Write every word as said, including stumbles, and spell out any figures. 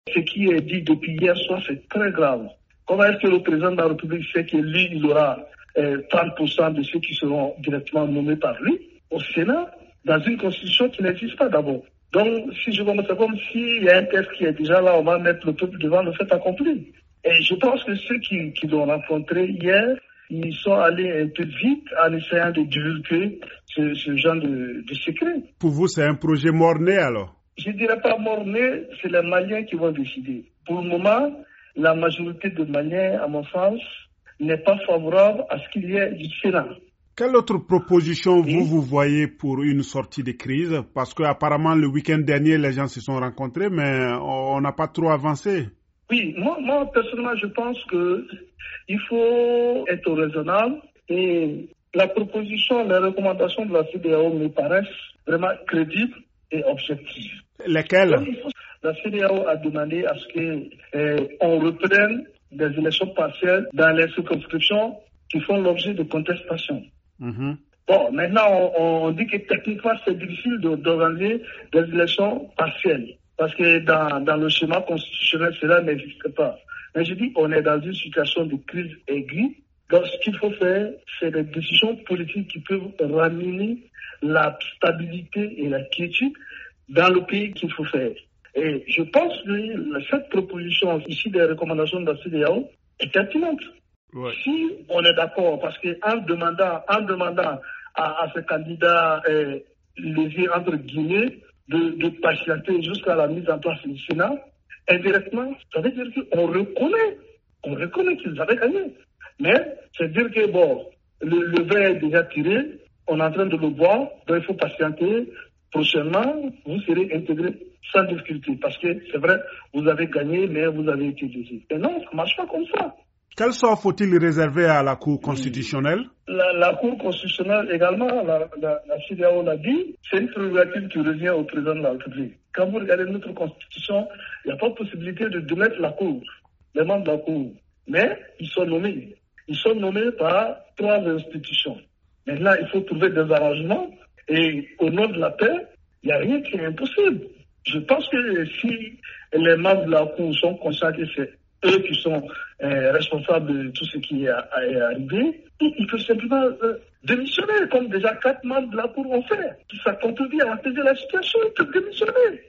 Ce qui est dit depuis hier soir, c'est très grave. Comment est-ce que le président de la République sait que lui, il aura euh, trente pour cent de ceux qui seront directement nommés par lui au Sénat, dans une constitution qui n'existe pas d'abord? Donc, si je commence, c'est comme s'il y a un texte qui est déjà là, on va mettre le peuple devant le fait accompli. Et je pense que ceux qui, qui l'ont rencontré hier, ils sont allés un peu vite en essayant de divulguer ce, ce genre de, de secret. Pour vous, c'est un projet mort-né alors? Je ne dirais pas mort-né, c'est les Maliens qui vont décider. Pour le moment, la majorité des Maliens, à mon sens, n'est pas favorable à ce qu'il y ait du Sénat. Quelle autre proposition oui. vous, vous voyez pour une sortie de crise? Parce qu'apparemment, le week-end dernier, les gens se sont rencontrés, mais on n'a pas trop avancé. Oui, moi, moi personnellement, je pense qu'il faut être raisonnable et la proposition, les recommandations de la C E D E A O me paraissent vraiment crédibles et objectives. Lesquelles? La C E D E A O a demandé à ce qu'on euh, reprenne des élections partielles dans les circonscriptions qui font l'objet de contestation. Mm-hmm. Bon, maintenant, on, on dit que techniquement, c'est difficile d'organiser des élections partielles. Parce que dans, dans le schéma constitutionnel, cela n'existe pas. Mais je dis qu'on est dans une situation de crise aiguë. Donc, ce qu'il faut faire, c'est des décisions politiques qui peuvent ramener la stabilité et la quiétude dans le pays qu'il faut faire. Et je pense que cette proposition ici des recommandations de la C E D E A O est pertinente. Ouais. Si on est d'accord, parce qu'en demandant, en demandant à, à ce candidat euh, léger entre guillemets de, de patienter jusqu'à la mise en place du Sénat, indirectement, ça veut dire qu'on reconnaît, on reconnaît qu'ils avaient gagné. Mais c'est dire que bon, le, le verre est déjà tiré, on est en train de le boire, donc il faut patienter. Prochainement, vous serez intégré sans difficulté, parce que c'est vrai, vous avez gagné, mais vous avez été léger. Et non, ça ne marche pas comme ça. Quel sort faut-il réserver à la Cour constitutionnelle? La, la Cour constitutionnelle également, la, la, la C E D E A O l'a dit, c'est une prérogative qui revient au président de la République. Quand vous regardez notre constitution, il n'y a pas de possibilité de démettre la Cour, les membres de la Cour. Mais ils sont nommés. Ils sont nommés par trois institutions. Maintenant, il faut trouver des arrangements et au nom de la paix, il n'y a rien qui est impossible. Je pense que si les membres de la Cour sont conscients que c'est eux qui sont euh, responsables de tout ce qui est, est arrivé, ils peuvent simplement euh, démissionner, comme déjà quatre membres de la Cour ont fait. Ça contribue à apaiser la situation, ils peuvent démissionner.